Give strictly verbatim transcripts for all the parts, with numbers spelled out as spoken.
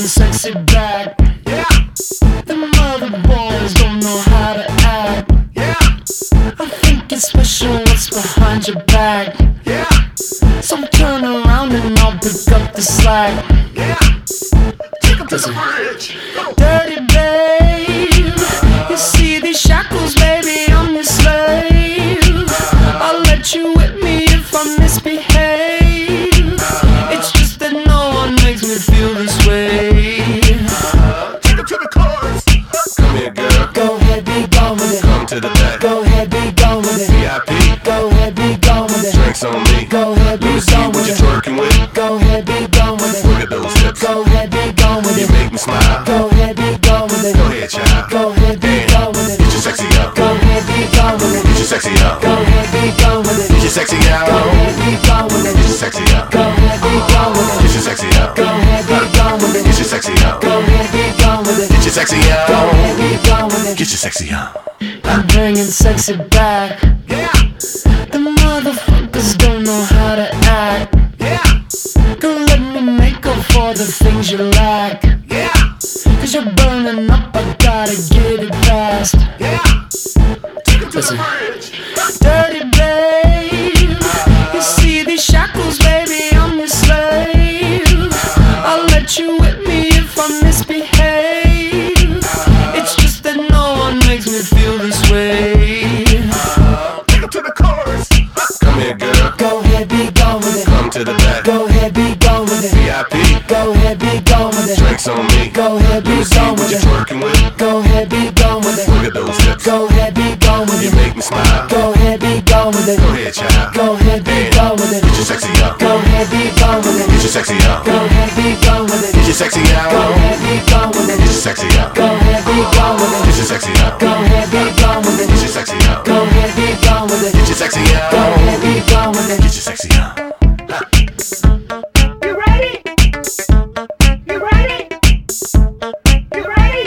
sexy back. Yeah, The mother boys don't know how to act. yeah, I think it's special what's behind your back. yeah, So turn around and I'll pick up the slack. yeah. Take him to the Listen. bridge. Go. Dirty babe, you see these shackles, baby, I'm your slave. I'll let you whip me if I misbehave. It's just that no one makes me feel this way. Take him to the chorus. Come here, girl. Go ahead, be gone with it. Come to the back. Go ahead, be gone with it. V I P. Go ahead, be gone with it. Drinks on me. Go ahead, be Let me see gone what with you're it. twerking with. Go ahead, be gone with it. Look at those hips. Go ahead, be gone with You it. make me smile. Go ahead, be gone with it. Go ahead, child. Go ahead, be gone with it. Get your sexy up. Go ahead, be gone with it. Get your sexy up. Go ahead, be gone with it. Get your sexy out. Go ahead, be gone with it. Get your sexy up. Go ahead, be gone with it. Get your sexy up. Go ahead, be gone with it. Get your sexy up. Go ahead, be gone with it. Get your sexy up. Go ahead, be gone with it. Get your sexy up. I'm bringing sexy back. Yeah, The motherfuckers don't know how to act. yeah, Don't let me make up for the things you lack. yeah, Cause you're burning up, I gotta get it fast. yeah. Take him to Listen. the bridge. Dirty babe, you see these shackles, baby, I'm your slave. I'll let you whip me if I misbehave. It's just that no one makes me feel this way. Take him to the chorus. Come here, girl. Go ahead, be gone with it. Come to the back. Go ahead, be gone with it. V I P. Go ahead, be gone with it. Drinks on me. Go ahead, Let be me see gone what with you're it. twerking with. Go ahead, be gone with it. Look at those hips. Go ahead, be gone with You it. make me smile. Go ahead, be gone with it. Go ahead, child. Go ahead, be gone with it. Get your sexy up. Go ahead, be gone with it. Get your sexy up. Go ahead, be gone with it. Get your sexy Go out. ahead, be gone with Get it. your sexy up. Go ahead, be gone with Get it. your sexy up. Go ahead, be gone with Get it. your sexy up. Go ahead, be gone with it. Get your sexy Go out. ahead, be gone with it. Get your sexy up. You ready? You ready? You ready?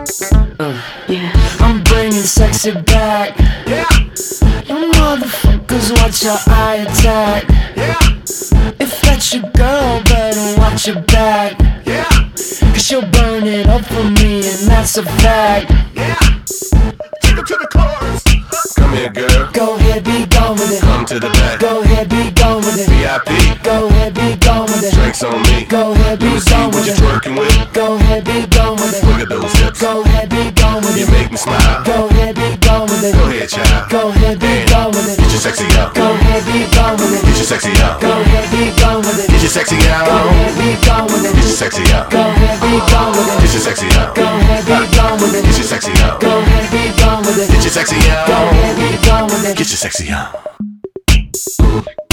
I'm bringing sexy back. Yeah, You motherfuckers, watch your eye attack. yeah, If that's your girl, better watch your back. yeah, Cause she'll burn it up for me, and that's a fact. yeah. Take him to the chorus. Come here, girl. Go ahead, be gone with it. Come to the back. Go ahead, be gone with it. V I P. Go ahead, be gone with it. Drinks on me. Go ahead, Let be me see gone what with you're it. twerking with. Go ahead, be gone with it. Look at those hips. Go ahead, be gone with You it. make me smile. Go ahead, be gone with it. Go ahead, child. Go ahead, be gone with it. Get your sexy up. Go ahead, be gone with Get it. your sexy up. Go ahead, be gone with it. Get your sexy Go out. ahead, be gone with Get it. your sexy up. Go ahead, be gone with Get it. your sexy up. Go ahead, be gone with Get it. your sexy up. Go ahead, be gone with it. Get your sexy Go out. ahead, be gone with it. Get your sexy up.